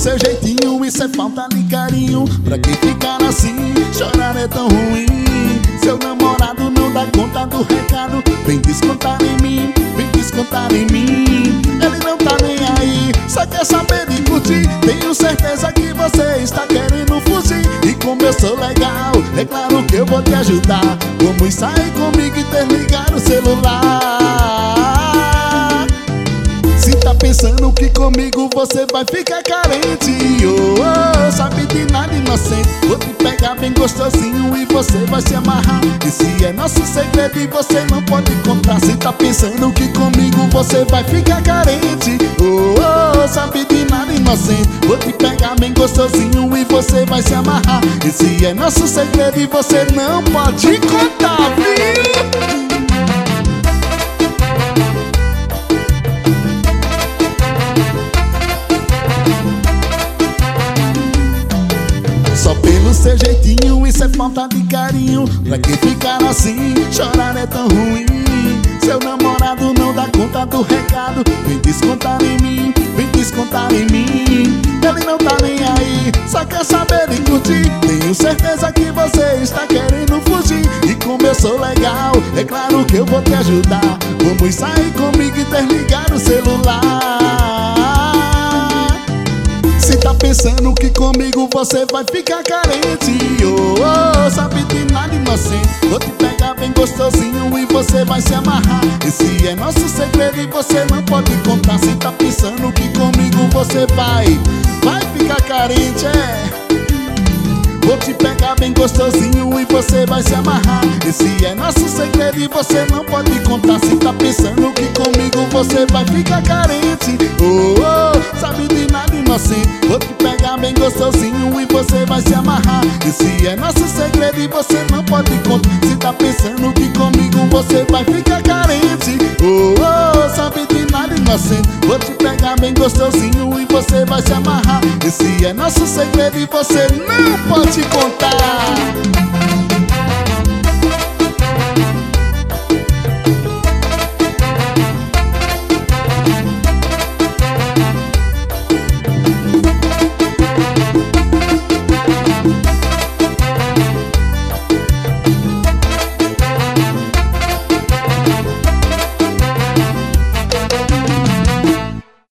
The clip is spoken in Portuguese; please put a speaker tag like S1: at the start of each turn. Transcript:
S1: seu jeitinho, isso é falta de carinho. Pra que ficar assim, chorar é tão ruim. Seu namorado não dá conta do recado. Vem descontar em mim, vem descontar em mim. Ele não tá nem aí, só quer saber de curtir. Tenho certeza que você está querendo fugir. E como eu sou legal, é claro que eu vou te ajudar. Vamos sair comigo e desligar o celular. Se tá pensando que comigo você vai ficar carente, oh, oh, sabe de nada, inocente. Vou te pegar bem gostosinho e você vai se amarrar. Esse é nosso segredo e você não pode contar. Se tá pensando que comigo você vai ficar carente, oh, oh, sabe de nada, inocente. Vou te pegar bem gostosinho e você vai se amarrar. Esse é nosso segredo e você não pode contar, viu? Só pelo seu jeitinho, isso é falta de carinho. Pra que ficar assim, chorar é tão ruim. Seu namorado não dá conta do recado. Vem descontar em mim, vem descontar em mim. Ele não tá nem aí, só quer saber de curtir. Tenho certeza que você está querendo fugir. E como eu sou legal, é claro que eu vou te ajudar. Vamos sair comigo e desligar o celular. Se tá pensando que comigo você vai ficar carente, oh, oh, sabe de nada, inocente. Vou te pegar bem gostosinho e você vai se amarrar. Esse é nosso segredo e você não pode contar. Se tá pensando que comigo você vai ficar carente, é. Vou te pegar bem gostosinho e você vai se amarrar. Esse é nosso segredo e você não pode contar. Se tá pensando que comigo você vai ficar carente, oh, oh, sabe de nada, inocente. Vou te pegar bem gostosinho e você vai se amarrar. Esse é nosso segredo e você não pode contar. Se tá pensando que comigo você vai ficar carente, oh, oh, sabe de nada, inocente. Vou te pegar bem gostosinho e você vai se amarrar. Esse é nosso segredo e você não pode contar.